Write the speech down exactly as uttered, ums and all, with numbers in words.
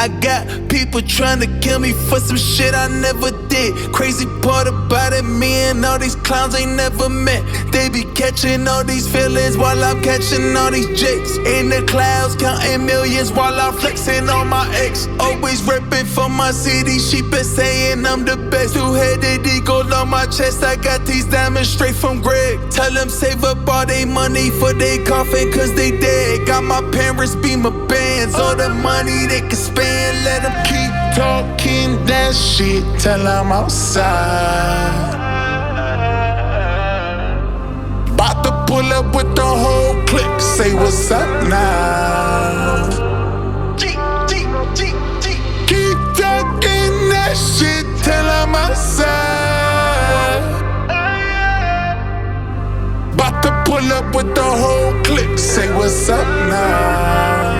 I got people trying to kill me for some shit I never did. Crazy part about it, me and all these clowns ain't never met. They be catching all these feelings while I'm catching all these jakes. In the clouds, counting millions while I'm flexing on my ex. Always repping for my city, she been saying I'm the best. Two-headed eagle on my chest, I got these diamonds straight from Greg. Tell them save up all they money for they coffin cause they dead. Got my parents be my bands, all the money they can spend. Let them keep talking that shit till I'm outside. About to pull up with the whole clique, say what's up now. Keep talking that shit till I'm outside. About to pull up with the whole clique, say what's up now.